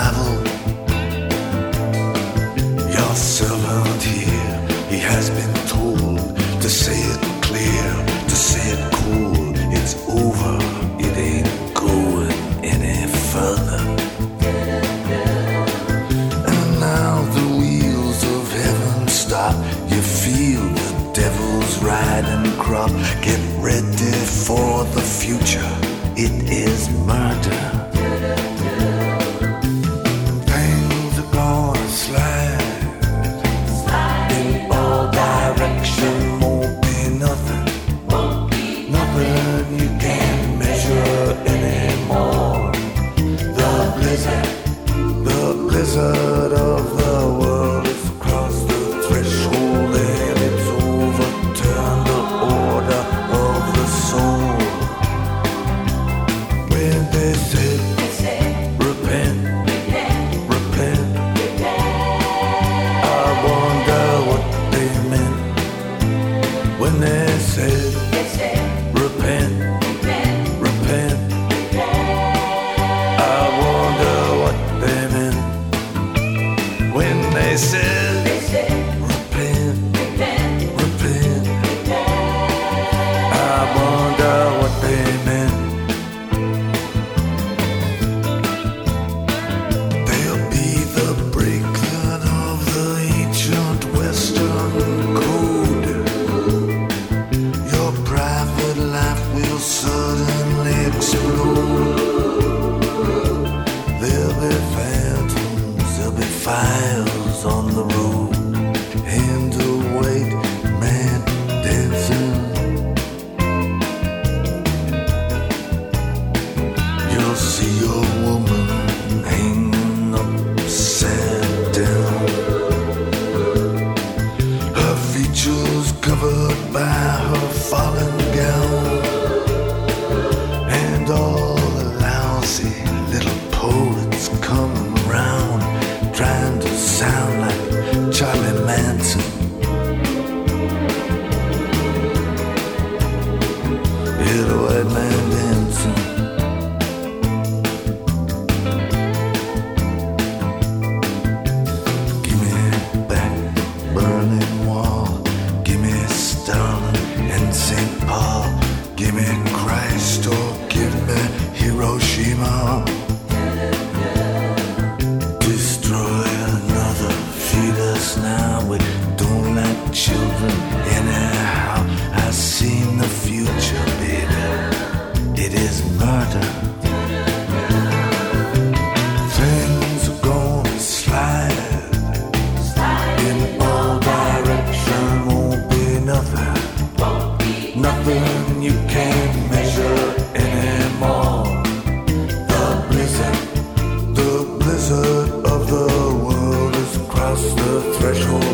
arrival. Your servant here, he has been told to say it clear, to say it cool. It's over, it ain't going any further. And now the wheels of heaven stop. You feel the devil's riding crop. Get ready for the future. It is murder. Things are gonna slide in all directions. Won't be nothing, nothing you can measure anymore. The blizzard of the world is across the threshold, and it's overturned the order of the soul. When they said, repent, repent, I wonder what they meant. When they said, repent, repent, I wonder what they meant. When they said, repent, repent, I wonder what they meant. They'll be the breakdown of the ancient Western code. Your private life will suddenly explode. There'll be phantoms, there'll be fires on the road. Hand to weight, man dancing. You'll see your woman hanging upside down. Her features covered by her fallen gown. And all the lousy little poets coming round, trying to sound like Charlie Manson. Hear the white man dancing. Give me back the Berlin Wall. Give me Stalin and St. Paul. Give me Christ or give me Hiroshima. Destroy another, feed us now. We don't like children anyhow. I've seen the future, baby. It is murder. Things are gonna slide in all directions. Won't be nothing, nothing you can't measure anymore. The blizzard of the world has crossed the threshold.